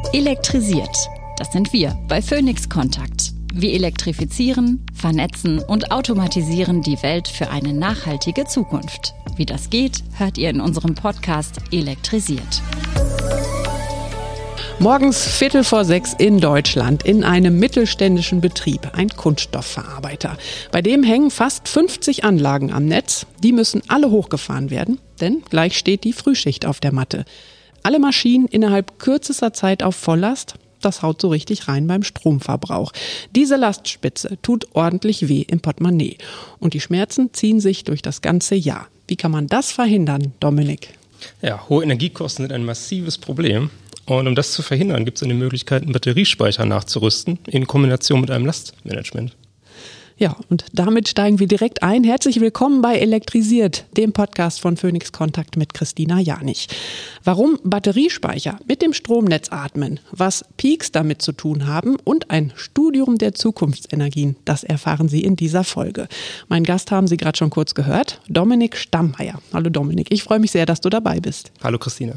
Elektrisiert. Das sind wir bei Phoenix Kontakt. Wir elektrifizieren, vernetzen und automatisieren die Welt für eine nachhaltige Zukunft. Wie das geht, hört ihr in unserem Podcast Elektrisiert. Morgens 5:45 in Deutschland in einem mittelständischen Betrieb, ein Kunststoffverarbeiter. Bei dem hängen fast 50 Anlagen am Netz. Die müssen alle hochgefahren werden, denn gleich steht die Frühschicht auf der Matte. Alle Maschinen innerhalb kürzester Zeit auf Volllast. Das haut so richtig rein beim Stromverbrauch. Diese Lastspitze tut ordentlich weh im Portemonnaie. Und die Schmerzen ziehen sich durch das ganze Jahr. Wie kann man das verhindern, Dominik? Ja, hohe Energiekosten sind ein massives Problem. Und um das zu verhindern, gibt es eine Möglichkeit, einen Batteriespeicher nachzurüsten in Kombination mit einem Lastmanagement. Ja, und damit steigen wir direkt ein. Herzlich willkommen bei Elektrisiert, dem Podcast von Phoenix Kontakt mit Christina Janich. Warum Batteriespeicher mit dem Stromnetz atmen, was Peaks damit zu tun haben und ein Studium der Zukunftsenergien, das erfahren Sie in dieser Folge. Mein Gast haben Sie gerade schon kurz gehört, Dominik Stammeier. Hallo Dominik, ich freue mich sehr, dass du dabei bist. Hallo Christina.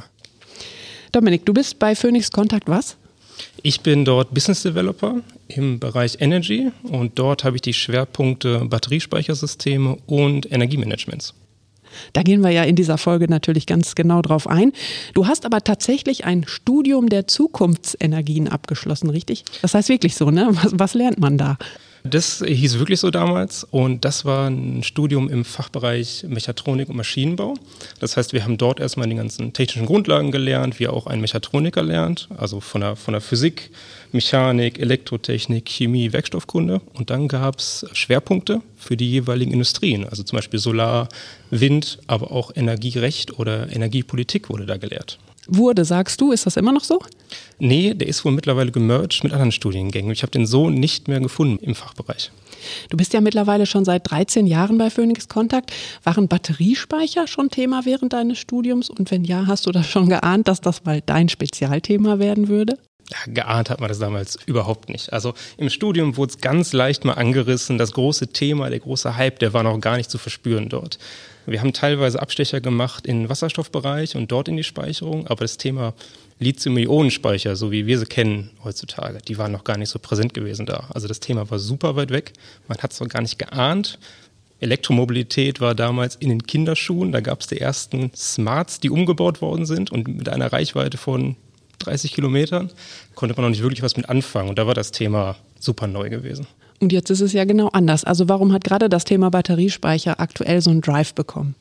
Dominik, du bist bei Phoenix Kontakt was? Ich bin dort Business Developer im Bereich Energy und dort habe ich die Schwerpunkte Batteriespeichersysteme und Energiemanagements. Da gehen wir ja in dieser Folge natürlich ganz genau drauf ein. Du hast aber tatsächlich ein Studium der Zukunftsenergien abgeschlossen, richtig? Das heißt wirklich so, ne? Was lernt man da? Das hieß wirklich so damals und das war ein Studium im Fachbereich Mechatronik und Maschinenbau. Das heißt, wir haben dort erstmal die ganzen technischen Grundlagen gelernt, wie auch ein Mechatroniker lernt, also von der Physik, Mechanik, Elektrotechnik, Chemie, Werkstoffkunde. Und dann gab es Schwerpunkte für die jeweiligen Industrien, also zum Beispiel Solar, Wind, aber auch Energierecht oder Energiepolitik wurde da gelehrt. Wurde, sagst du, ist das immer noch so? Nee, der ist wohl mittlerweile gemerged mit anderen Studiengängen. Ich habe den so nicht mehr gefunden im Fachbereich. Du bist ja mittlerweile schon seit 13 Jahren bei Phoenix Kontakt. Waren Batteriespeicher schon Thema während deines Studiums? Und wenn ja, hast du da schon geahnt, dass das mal dein Spezialthema werden würde? Ja, geahnt hat man das damals überhaupt nicht. Also im Studium wurde es ganz leicht mal angerissen. Das große Thema, der große Hype, der war noch gar nicht zu verspüren dort. Wir haben teilweise Abstecher gemacht in den Wasserstoffbereich und dort in die Speicherung, aber das Thema Lithium-Ionen-Speicher, so wie wir sie kennen heutzutage, die waren noch gar nicht so präsent gewesen da. Also das Thema war super weit weg, man hat es noch gar nicht geahnt. Elektromobilität war damals in den Kinderschuhen, da gab es die ersten Smarts, die umgebaut worden sind und mit einer Reichweite von 30 Kilometern konnte man noch nicht wirklich was mit anfangen und da war das Thema super neu gewesen. Und jetzt ist es ja genau anders. Also warum hat gerade das Thema Batteriespeicher aktuell so einen Drive bekommen?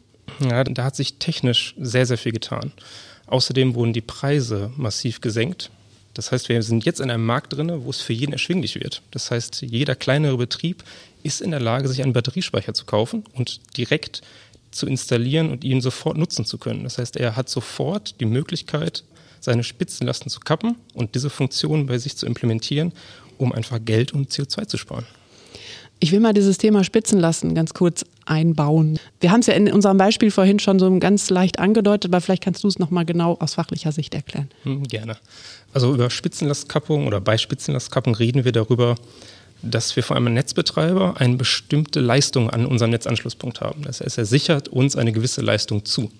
Ja, da hat sich technisch sehr, sehr viel getan. Außerdem wurden die Preise massiv gesenkt. Das heißt, wir sind jetzt in einem Markt drin, wo es für jeden erschwinglich wird. Das heißt, jeder kleinere Betrieb ist in der Lage, sich einen Batteriespeicher zu kaufen und direkt zu installieren und ihn sofort nutzen zu können. Das heißt, er hat sofort die Möglichkeit, seine Spitzenlasten zu kappen und diese Funktion bei sich zu implementieren, um einfach Geld und CO2 zu sparen. Ich will mal dieses Thema Spitzenlasten ganz kurz einbauen. Wir haben es ja in unserem Beispiel vorhin schon so ganz leicht angedeutet, aber vielleicht kannst du es nochmal genau aus fachlicher Sicht erklären. Gerne. Also über Spitzenlastkappung oder bei Spitzenlastkappung reden wir darüber, dass wir vor allem als Netzbetreiber eine bestimmte Leistung an unserem Netzanschlusspunkt haben. Das heißt, er sichert uns eine gewisse Leistung zu.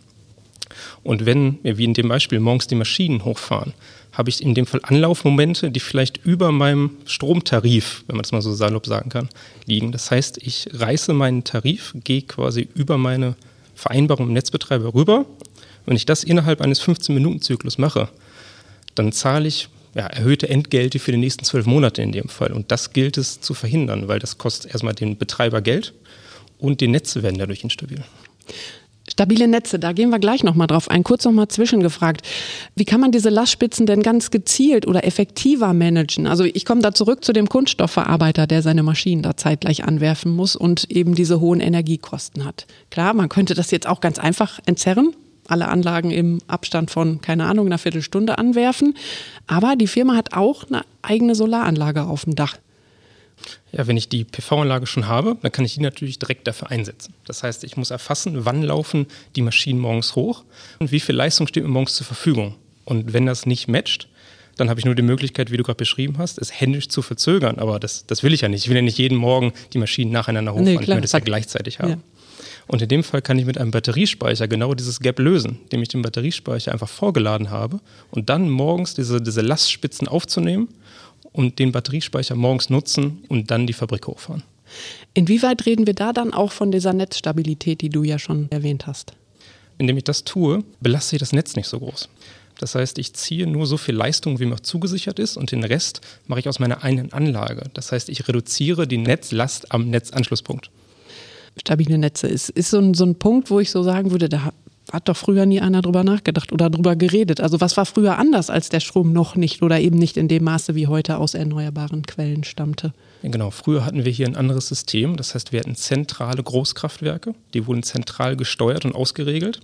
Und wenn wir, wie in dem Beispiel, morgens die Maschinen hochfahren, habe ich in dem Fall Anlaufmomente, die vielleicht über meinem Stromtarif, wenn man das mal so salopp sagen kann, liegen. Das heißt, ich reiße meinen Tarif, gehe quasi über meine Vereinbarung im Netzbetreiber rüber. Wenn ich das innerhalb eines 15-Minuten-Zyklus mache, dann zahle ich erhöhte Entgelte für die nächsten 12 Monate in dem Fall. Und das gilt es zu verhindern, weil das kostet erstmal den Betreiber Geld und die Netze werden dadurch instabil. Stabile Netze, da gehen wir gleich nochmal drauf ein. Kurz nochmal zwischengefragt. Wie kann man diese Lastspitzen denn ganz gezielt oder effektiver managen? Also ich komme da zurück zu dem Kunststoffverarbeiter, der seine Maschinen da zeitgleich anwerfen muss und eben diese hohen Energiekosten hat. Klar, man könnte das jetzt auch ganz einfach entzerren. Alle Anlagen im Abstand von, keine Ahnung, einer Viertelstunde anwerfen. Aber die Firma hat auch eine eigene Solaranlage auf dem Dach. Ja, wenn ich die PV-Anlage schon habe, dann kann ich die natürlich direkt dafür einsetzen. Das heißt, ich muss erfassen, wann laufen die Maschinen morgens hoch und wie viel Leistung steht mir morgens zur Verfügung. Und wenn das nicht matcht, dann habe ich nur die Möglichkeit, wie du gerade beschrieben hast, es händisch zu verzögern. Aber das will ich ja nicht. Ich will ja nicht jeden Morgen die Maschinen nacheinander hochfahren. Ich will das ja gleichzeitig haben. Ja. Und in dem Fall kann ich mit einem Batteriespeicher genau dieses Gap lösen, indem ich den Batteriespeicher einfach vorgeladen habe und dann morgens diese Lastspitzen aufzunehmen und den Batteriespeicher morgens nutzen und dann die Fabrik hochfahren. Inwieweit reden wir da dann auch von dieser Netzstabilität, die du ja schon erwähnt hast? Indem ich das tue, belaste ich das Netz nicht so groß. Das heißt, ich ziehe nur so viel Leistung, wie mir auch zugesichert ist, und den Rest mache ich aus meiner eigenen Anlage. Das heißt, ich reduziere die Netzlast am Netzanschlusspunkt. Stabile Netze ist so ein Punkt, wo ich so sagen würde, da hat doch früher nie einer drüber nachgedacht oder drüber geredet. Also was war früher anders, als der Strom noch nicht oder eben nicht in dem Maße wie heute aus erneuerbaren Quellen stammte? Ja, genau, früher hatten wir hier ein anderes System. Das heißt, wir hatten zentrale Großkraftwerke, die wurden zentral gesteuert und ausgeregelt.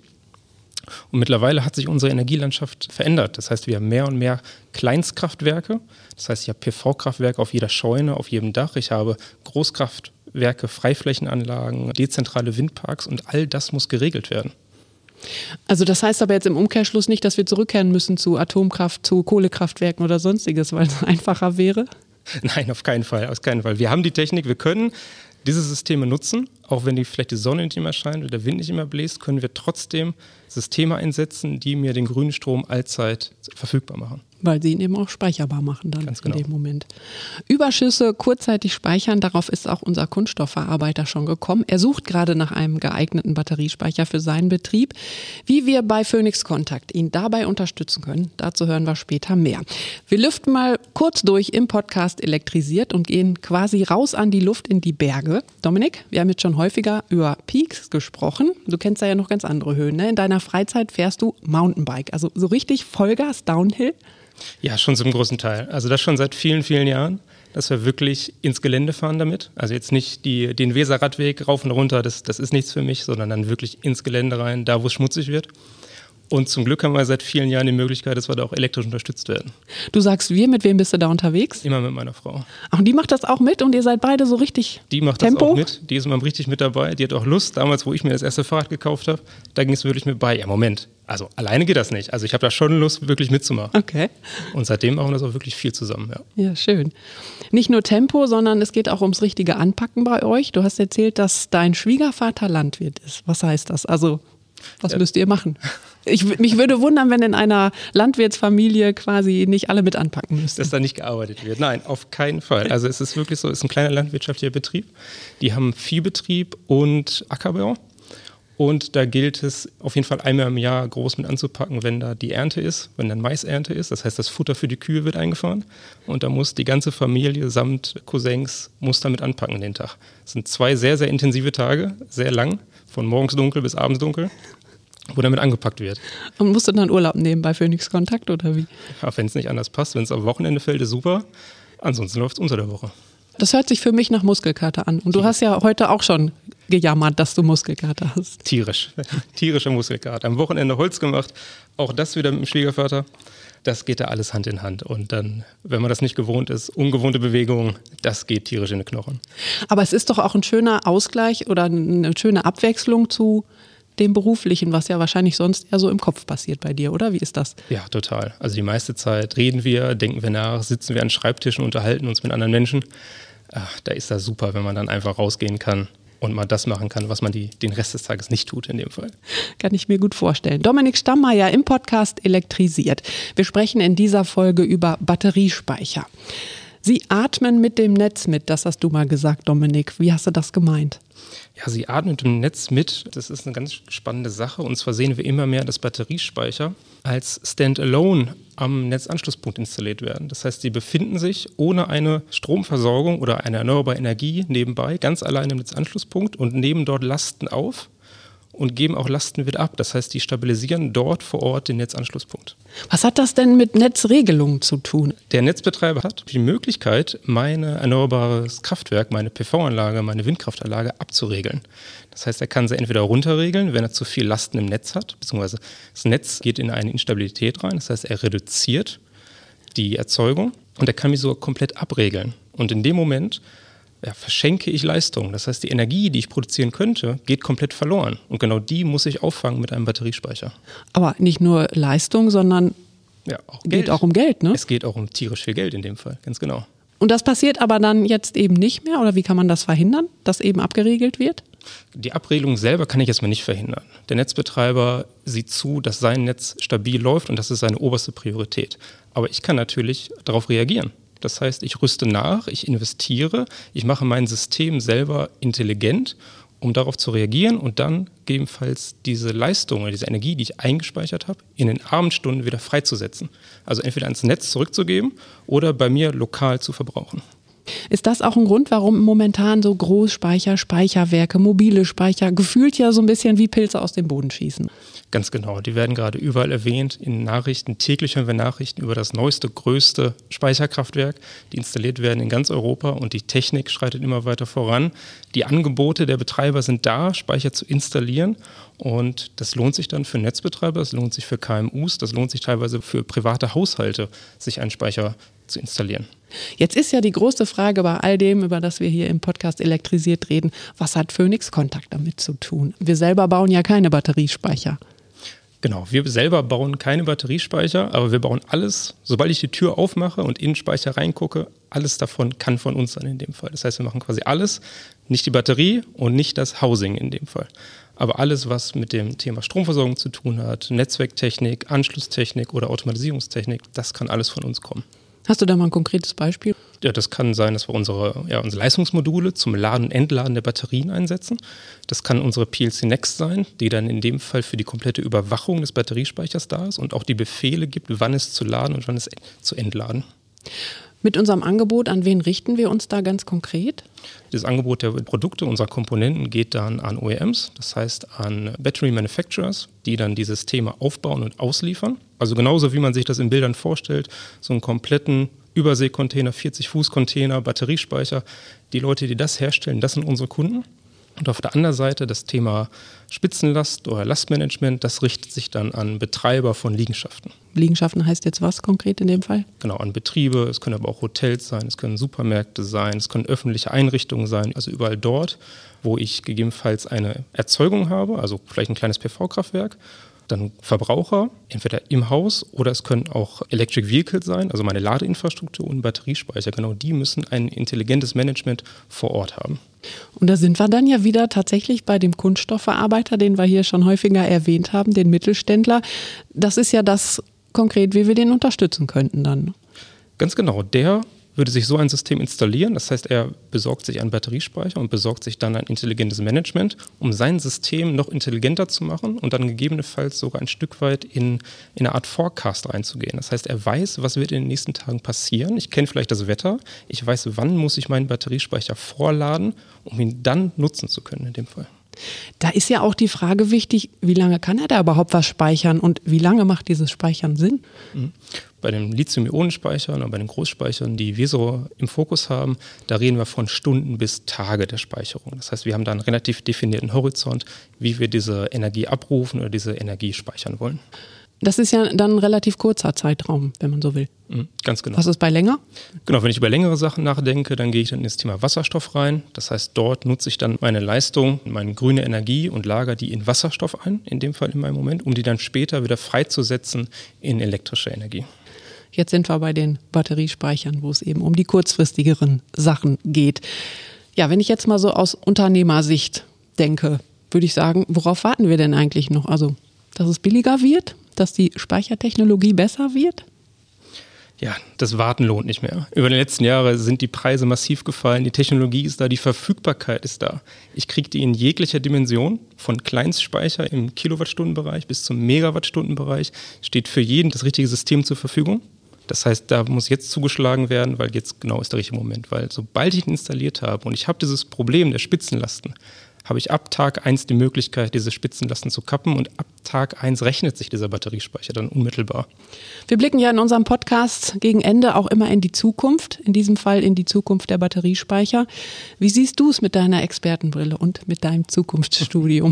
Und mittlerweile hat sich unsere Energielandschaft verändert. Das heißt, wir haben mehr und mehr Kleinstkraftwerke. Das heißt, ich habe PV-Kraftwerke auf jeder Scheune, auf jedem Dach. Ich habe Großkraftwerke, Freiflächenanlagen, dezentrale Windparks und all das muss geregelt werden. Also das heißt aber jetzt im Umkehrschluss nicht, dass wir zurückkehren müssen zu Atomkraft, zu Kohlekraftwerken oder sonstiges, weil es einfacher wäre? Nein, auf keinen Fall, auf keinen Fall. Wir haben die Technik, wir können diese Systeme nutzen, auch wenn vielleicht die Sonne nicht immer scheint oder der Wind nicht immer bläst, können wir trotzdem Systeme einsetzen, die mir den grünen Strom allzeit verfügbar machen. Weil sie ihn eben auch speicherbar machen dann Ganz genau. In dem Moment. Überschüsse kurzzeitig speichern, darauf ist auch unser Kunststoffverarbeiter schon gekommen. Er sucht gerade nach einem geeigneten Batteriespeicher für seinen Betrieb. Wie wir bei Phoenix Kontakt ihn dabei unterstützen können, dazu hören wir später mehr. Wir lüften mal kurz durch im Podcast Elektrisiert und gehen quasi raus an die Luft in die Berge. Dominik, wir haben jetzt schon häufiger über Peaks gesprochen. Du kennst da ja noch ganz andere Höhen, ne? In deiner Freizeit fährst du Mountainbike, also so richtig Vollgas Downhill? Ja, schon zum großen Teil. Also das schon seit vielen, vielen Jahren, dass wir wirklich ins Gelände fahren damit. Also jetzt nicht den Weserradweg rauf und runter, das ist nichts für mich, sondern dann wirklich ins Gelände rein, da wo es schmutzig wird. Und zum Glück haben wir seit vielen Jahren die Möglichkeit, dass wir da auch elektrisch unterstützt werden. Du sagst wir, mit wem bist du da unterwegs? Immer mit meiner Frau. Ach, und die macht das auch mit und ihr seid beide so richtig Die macht Tempo? Das auch mit, die ist immer richtig mit dabei. Die hat auch Lust, damals, wo ich mir das erste Fahrrad gekauft habe, da ging es wirklich mit bei. Ja, Moment, also alleine geht das nicht. Also ich habe da schon Lust, wirklich mitzumachen. Okay. Und seitdem machen wir das auch wirklich viel zusammen, ja. Ja, schön. Nicht nur Tempo, sondern es geht auch ums richtige Anpacken bei euch. Du hast erzählt, dass dein Schwiegervater Landwirt ist. Was heißt das? Also, was müsst ihr machen? Mich würde wundern, wenn in einer Landwirtsfamilie quasi nicht alle mit anpacken müssten. Dass da nicht gearbeitet wird. Nein, auf keinen Fall. Also es ist wirklich so, es ist ein kleiner landwirtschaftlicher Betrieb. Die haben Viehbetrieb und Ackerbau. Und da gilt es auf jeden Fall einmal im Jahr groß mit anzupacken, wenn da die Ernte ist, wenn dann Maisernte ist. Das heißt, das Futter für die Kühe wird eingefahren. Und da muss die ganze Familie samt Cousins muss damit anpacken den Tag. Es sind 2 sehr, sehr intensive Tage, sehr lang, von morgens dunkel bis abends dunkel, wo damit angepackt wird. Und musst du dann Urlaub nehmen bei Phoenix Kontakt oder wie? Ja, wenn es nicht anders passt, wenn es am Wochenende fällt, ist super. Ansonsten läuft es unter der Woche. Das hört sich für mich nach Muskelkater an. Und du hast ja heute auch schon gejammert, dass du Muskelkater hast. Tierisch. Tierischer Muskelkater. Am Wochenende Holz gemacht. Auch das wieder mit dem Schwiegervater. Das geht da alles Hand in Hand. Und dann, wenn man das nicht gewohnt ist, ungewohnte Bewegungen, das geht tierisch in die Knochen. Aber es ist doch auch ein schöner Ausgleich oder eine schöne Abwechslung zu dem Beruflichen, was ja wahrscheinlich sonst eher so im Kopf passiert bei dir, oder? Wie ist das? Ja, total. Also die meiste Zeit reden wir, denken wir nach, sitzen wir an Schreibtischen, unterhalten uns mit anderen Menschen. Da ist das super, wenn man dann einfach rausgehen kann und mal das machen kann, was man den Rest des Tages nicht tut in dem Fall. Kann ich mir gut vorstellen. Dominik Stammeier im Podcast Elektrisiert. Wir sprechen in dieser Folge über Batteriespeicher. Sie atmen mit dem Netz mit, das hast du mal gesagt, Dominik. Wie hast du das gemeint? Ja, sie atmen mit dem Netz mit. Das ist eine ganz spannende Sache. Und zwar sehen wir immer mehr, dass Batteriespeicher als Standalone am Netzanschlusspunkt installiert werden. Das heißt, sie befinden sich ohne eine Stromversorgung oder eine erneuerbare Energie nebenbei, ganz allein im Netzanschlusspunkt und nehmen dort Lasten auf und geben auch Lasten wieder ab. Das heißt, die stabilisieren dort vor Ort den Netzanschlusspunkt. Was hat das denn mit Netzregelungen zu tun? Der Netzbetreiber hat die Möglichkeit, mein erneuerbares Kraftwerk, meine PV-Anlage, meine Windkraftanlage abzuregeln. Das heißt, er kann sie entweder runterregeln, wenn er zu viel Lasten im Netz hat, beziehungsweise das Netz geht in eine Instabilität rein. Das heißt, er reduziert die Erzeugung und er kann mich sogar komplett abregeln. Und in dem Moment verschenke ich Leistung. Das heißt, die Energie, die ich produzieren könnte, geht komplett verloren. Und genau die muss ich auffangen mit einem Batteriespeicher. Aber nicht nur Leistung, sondern geht auch um Geld, ne? Es geht auch um tierisch viel Geld in dem Fall, ganz genau. Und das passiert aber dann jetzt eben nicht mehr? Oder wie kann man das verhindern, dass eben abgeregelt wird? Die Abregelung selber kann ich erstmal nicht verhindern. Der Netzbetreiber sieht zu, dass sein Netz stabil läuft und das ist seine oberste Priorität. Aber ich kann natürlich darauf reagieren. Das heißt, ich rüste nach, ich investiere, ich mache mein System selber intelligent, um darauf zu reagieren und dann gegebenenfalls diese Leistung oder diese Energie, die ich eingespeichert habe, in den Abendstunden wieder freizusetzen. Also entweder ans Netz zurückzugeben oder bei mir lokal zu verbrauchen. Ist das auch ein Grund, warum momentan so Großspeicher, Speicherwerke, mobile Speicher gefühlt ja so ein bisschen wie Pilze aus dem Boden schießen? Ganz genau, die werden gerade überall erwähnt in Nachrichten. Täglich hören wir Nachrichten über das neueste, größte Speicherkraftwerk, die installiert werden in ganz Europa und die Technik schreitet immer weiter voran. Die Angebote der Betreiber sind da, Speicher zu installieren und das lohnt sich dann für Netzbetreiber, das lohnt sich für KMUs, das lohnt sich teilweise für private Haushalte, sich einen Speicher zu installieren. Jetzt ist ja die große Frage bei all dem, über das wir hier im Podcast Elektrisiert reden, was hat Phoenix Kontakt damit zu tun? Wir selber bauen ja keine Batteriespeicher. Genau, wir selber bauen keine Batteriespeicher, aber wir bauen alles, sobald ich die Tür aufmache und in den Speicher reingucke, alles davon kann von uns sein in dem Fall. Das heißt, wir machen quasi alles, nicht die Batterie und nicht das Housing in dem Fall. Aber alles, was mit dem Thema Stromversorgung zu tun hat, Netzwerktechnik, Anschlusstechnik oder Automatisierungstechnik, das kann alles von uns kommen. Hast du da mal ein konkretes Beispiel? Ja, das kann sein, dass wir unsere Leistungsmodule zum Laden und Entladen der Batterien einsetzen. Das kann unsere PLC Next sein, die dann in dem Fall für die komplette Überwachung des Batteriespeichers da ist und auch die Befehle gibt, wann es zu laden und wann es zu entladen. Mit unserem Angebot, an wen richten wir uns da ganz konkret? Das Angebot der Produkte unserer Komponenten geht dann an OEMs, das heißt an Battery Manufacturers, die dann die Systeme aufbauen und ausliefern. Also genauso wie man sich das in Bildern vorstellt, so einen kompletten Überseekontainer, 40-Fuß-Container, Batteriespeicher. Die Leute, die das herstellen, das sind unsere Kunden. Und auf der anderen Seite das Thema Spitzenlast oder Lastmanagement, das richtet sich dann an Betreiber von Liegenschaften. Liegenschaften heißt jetzt was konkret in dem Fall? Genau, an Betriebe, es können aber auch Hotels sein, es können Supermärkte sein, es können öffentliche Einrichtungen sein, also überall dort, wo ich gegebenenfalls eine Erzeugung habe, also vielleicht ein kleines PV-Kraftwerk, dann Verbraucher, entweder im Haus oder es können auch Electric Vehicles sein, also meine Ladeinfrastruktur und Batteriespeicher. Genau die müssen ein intelligentes Management vor Ort haben. Und da sind wir dann ja wieder tatsächlich bei dem Kunststoffverarbeiter, den wir hier schon häufiger erwähnt haben, den Mittelständler. Das ist ja das konkret, wie wir den unterstützen könnten dann. Ganz genau, der würde sich so ein System installieren. Das heißt, er besorgt sich einen Batteriespeicher und besorgt sich dann ein intelligentes Management, um sein System noch intelligenter zu machen und dann gegebenenfalls sogar ein Stück weit in eine Art Forecast reinzugehen. Das heißt, er weiß, was wird in den nächsten Tagen passieren. Ich kenne vielleicht das Wetter. Ich weiß, wann muss ich meinen Batteriespeicher vorladen, um ihn dann nutzen zu können in dem Fall. Da ist ja auch die Frage wichtig, wie lange kann er da überhaupt was speichern und wie lange macht dieses Speichern Sinn? Bei den Lithium-Ionen-Speichern oder bei den Großspeichern, die wir so im Fokus haben, da reden wir von Stunden bis Tage der Speicherung. Das heißt, wir haben da einen relativ definierten Horizont, wie wir diese Energie abrufen oder diese Energie speichern wollen. Das ist ja dann ein relativ kurzer Zeitraum, wenn man so will. Ganz genau. Was ist bei länger? Genau, wenn ich über längere Sachen nachdenke, dann gehe ich dann in das Thema Wasserstoff rein. Das heißt, dort nutze ich dann meine Leistung, meine grüne Energie und lagere die in Wasserstoff ein, in dem Fall in meinem Moment, um die dann später wieder freizusetzen in elektrische Energie. Jetzt sind wir bei den Batteriespeichern, wo es eben um die kurzfristigeren Sachen geht. Ja, wenn ich jetzt mal so aus Unternehmersicht denke, würde ich sagen, worauf warten wir denn eigentlich noch? Also, dass es billiger wird, dass die Speichertechnologie besser wird? Ja, das Warten lohnt nicht mehr. Über die letzten Jahre sind die Preise massiv gefallen, die Technologie ist da, die Verfügbarkeit ist da. Ich kriege die in jeglicher Dimension, von Kleinstspeicher im Kilowattstundenbereich bis zum Megawattstundenbereich, steht für jeden das richtige System zur Verfügung. Das heißt, da muss jetzt zugeschlagen werden, weil jetzt genau ist der richtige Moment. Weil sobald ich ihn installiert habe und ich habe dieses Problem der Spitzenlasten, habe ich ab Tag 1 die Möglichkeit, diese Spitzenlasten zu kappen und ab Tag 1 rechnet sich dieser Batteriespeicher dann unmittelbar. Wir blicken ja in unserem Podcast gegen Ende auch immer in die Zukunft, in diesem Fall in die Zukunft der Batteriespeicher. Wie siehst du es mit deiner Expertenbrille und mit deinem Zukunftsstudium?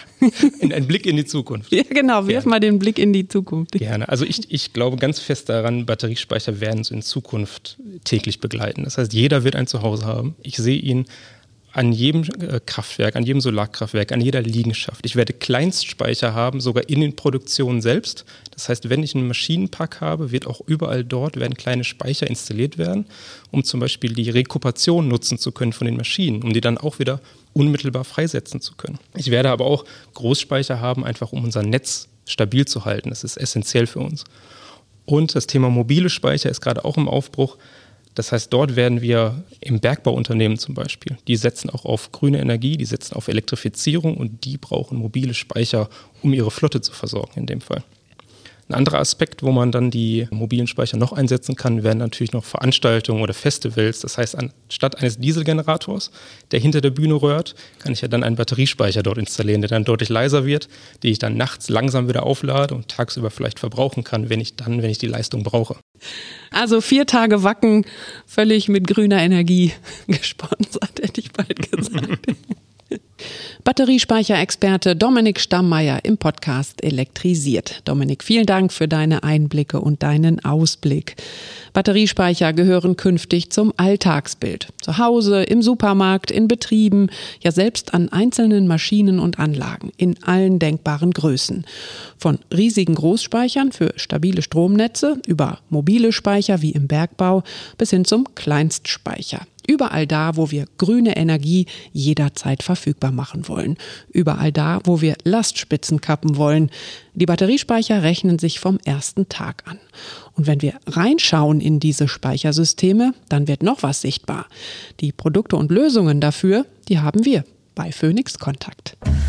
Ein Blick in die Zukunft. Ja, genau, wirf mal den Blick in die Zukunft. Gerne. Also ich glaube ganz fest daran, Batteriespeicher werden uns in Zukunft täglich begleiten. Das heißt, jeder wird ein Zuhause haben. Ich sehe ihn an jedem Kraftwerk, an jedem Solarkraftwerk, an jeder Liegenschaft. Ich werde Kleinstspeicher haben, sogar in den Produktionen selbst. Das heißt, wenn ich einen Maschinenpark habe, wird auch überall dort werden kleine Speicher installiert werden, um zum Beispiel die Rekuperation nutzen zu können von den Maschinen, um die dann auch wieder unmittelbar freisetzen zu können. Ich werde aber auch Großspeicher haben, einfach um unser Netz stabil zu halten. Das ist essentiell für uns. Und das Thema mobile Speicher ist gerade auch im Aufbruch. Das heißt, dort werden wir im Bergbauunternehmen zum Beispiel, die setzen auch auf grüne Energie, die setzen auf Elektrifizierung und die brauchen mobile Speicher, um ihre Flotte zu versorgen in dem Fall. Ein anderer Aspekt, wo man dann die mobilen Speicher noch einsetzen kann, wären natürlich noch Veranstaltungen oder Festivals. Das heißt, anstatt eines Dieselgenerators, der hinter der Bühne röhrt, kann ich ja dann einen Batteriespeicher dort installieren, der dann deutlich leiser wird, den ich dann nachts langsam wieder auflade und tagsüber vielleicht verbrauchen kann, wenn ich die Leistung brauche. Also 4 Tage Wacken, völlig mit grüner Energie gesponsert, hätte ich bald gesagt. Batteriespeicherexperte Dominik Stammeier im Podcast Elektrisiert. Dominik, vielen Dank für deine Einblicke und deinen Ausblick. Batteriespeicher gehören künftig zum Alltagsbild. Zu Hause, im Supermarkt, in Betrieben, ja selbst an einzelnen Maschinen und Anlagen in allen denkbaren Größen. Von riesigen Großspeichern für stabile Stromnetze über mobile Speicher wie im Bergbau bis hin zum Kleinstspeicher. Überall da, wo wir grüne Energie jederzeit verfügbar machen wollen. Überall da, wo wir Lastspitzen kappen wollen. Die Batteriespeicher rechnen sich vom ersten Tag an. Und wenn wir reinschauen in diese Speichersysteme, dann wird noch was sichtbar. Die Produkte und Lösungen dafür, die haben wir bei Phoenix Kontakt.